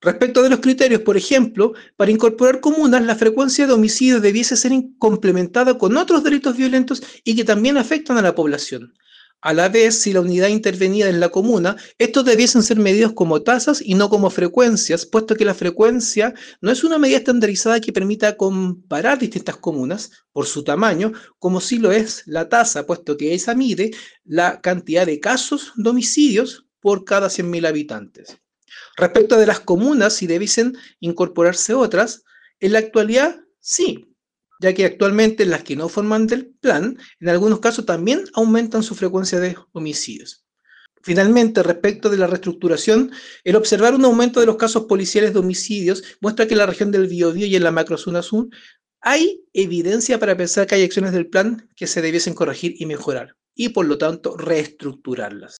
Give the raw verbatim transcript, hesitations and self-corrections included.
Respecto de los criterios, por ejemplo, para incorporar comunas, la frecuencia de homicidios debiese ser in- complementada con otros delitos violentos y que también afectan a la población. A la vez, si la unidad intervenida es la comuna, estos debiesen ser medidos como tasas y no como frecuencias, puesto que la frecuencia no es una medida estandarizada que permita comparar distintas comunas por su tamaño, como sí lo es la tasa, puesto que esa mide la cantidad de casos de homicidios por cada cien mil habitantes. Respecto de las comunas, si debiesen incorporarse otras, en la actualidad sí, ya que actualmente las que no forman del plan, en algunos casos también aumentan su frecuencia de homicidios. Finalmente, respecto de la reestructuración, el observar un aumento de los casos policiales de homicidios muestra que en la región del Biobío y en la macrozona sur hay evidencia para pensar que hay acciones del plan que se debiesen corregir y mejorar, y por lo tanto reestructurarlas.